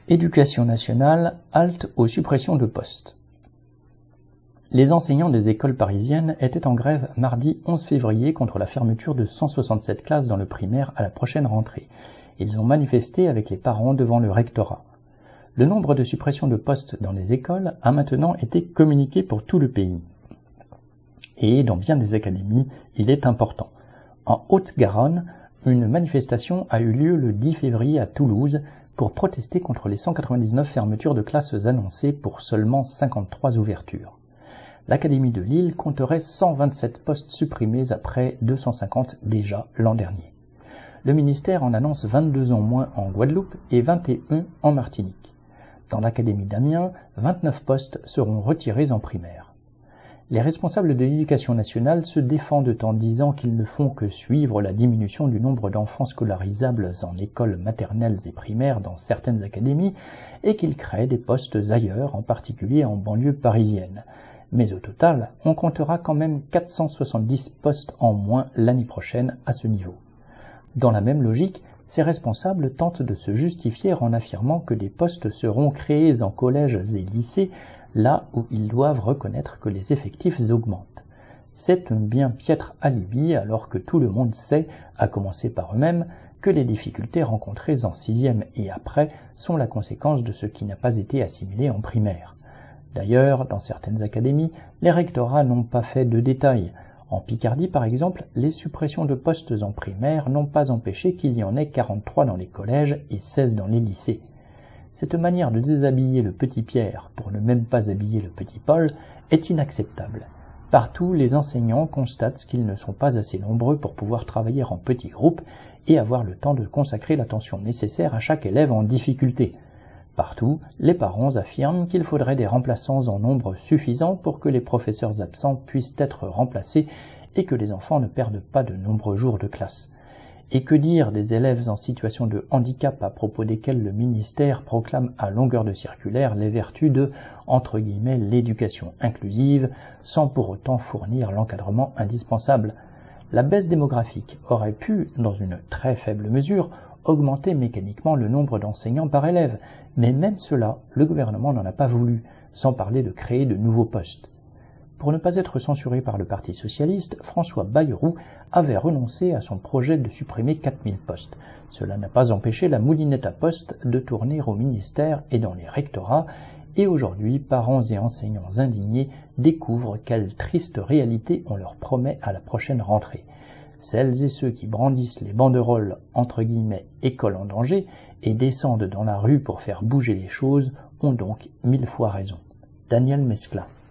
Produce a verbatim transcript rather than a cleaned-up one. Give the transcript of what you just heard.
Éducation nationale, halte aux suppressions de postes. Les enseignants des écoles parisiennes étaient en grève mardi onze février contre la fermeture de cent soixante-sept classes dans le primaire à la prochaine rentrée. Ils ont manifesté avec les parents devant le rectorat. Le nombre de suppressions de postes dans les écoles a maintenant été communiqué pour tout le pays. Et dans bien des académies, il est important. En Haute-Garonne, une manifestation a eu lieu le dix février à Toulouse pour protester contre les cent quatre-vingt-dix-neuf fermetures de classes annoncées pour seulement cinquante-trois ouvertures. L'Académie de Lille compterait cent vingt-sept postes supprimés après deux cent cinquante déjà l'an dernier. Le ministère en annonce vingt-deux en moins en Guadeloupe et vingt et un en Martinique. Dans l'Académie d'Amiens, vingt-neuf postes seront retirés en primaire. Les responsables de l'éducation nationale se défendent en disant qu'ils ne font que suivre la diminution du nombre d'enfants scolarisables en écoles maternelles et primaires dans certaines académies et qu'ils créent des postes ailleurs, en particulier en banlieue parisienne. Mais au total, on comptera quand même quatre cent soixante-dix postes en moins l'année prochaine à ce niveau. Dans la même logique, ces responsables tentent de se justifier en affirmant que des postes seront créés en collèges et lycées, là où ils doivent reconnaître que les effectifs augmentent. C'est un bien piètre alibi alors que tout le monde sait, à commencer par eux-mêmes, que les difficultés rencontrées en sixième et après sont la conséquence de ce qui n'a pas été assimilé en primaire. D'ailleurs, dans certaines académies, les rectorats n'ont pas fait de détails. En Picardie, par exemple, les suppressions de postes en primaire n'ont pas empêché qu'il y en ait quarante-trois dans les collèges et seize dans les lycées. Cette manière de déshabiller le petit Pierre pour ne même pas habiller le petit Paul est inacceptable. Partout, les enseignants constatent qu'ils ne sont pas assez nombreux pour pouvoir travailler en petits groupes et avoir le temps de consacrer l'attention nécessaire à chaque élève en difficulté. Partout, les parents affirment qu'il faudrait des remplaçants en nombre suffisant pour que les professeurs absents puissent être remplacés et que les enfants ne perdent pas de nombreux jours de classe. Et que dire des élèves en situation de handicap à propos desquels le ministère proclame à longueur de circulaire les vertus de, entre guillemets, l'éducation inclusive, sans pour autant fournir l'encadrement indispensable. La baisse démographique aurait pu, dans une très faible mesure, augmenter mécaniquement le nombre d'enseignants par élève, mais même cela, le gouvernement n'en a pas voulu, sans parler de créer de nouveaux postes. Pour ne pas être censuré par le Parti socialiste, François Bayrou avait renoncé à son projet de supprimer quatre mille postes. Cela n'a pas empêché la moulinette à poste de tourner au ministère et dans les rectorats, et aujourd'hui, parents et enseignants indignés découvrent quelle triste réalité on leur promet à la prochaine rentrée. Celles et ceux qui brandissent les banderoles entre guillemets « école en danger » et descendent dans la rue pour faire bouger les choses ont donc mille fois raison. Daniel Mescla.